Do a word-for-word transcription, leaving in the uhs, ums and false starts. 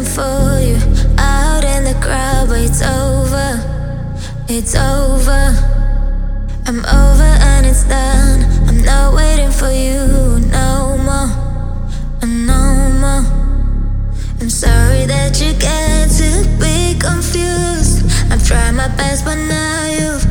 for you out in the crowd, but it's over, it's over. I'm over and it's done. I'm not waiting for you no more, no more. I'm sorry that you get to be confused. I'm trying my best, but now you've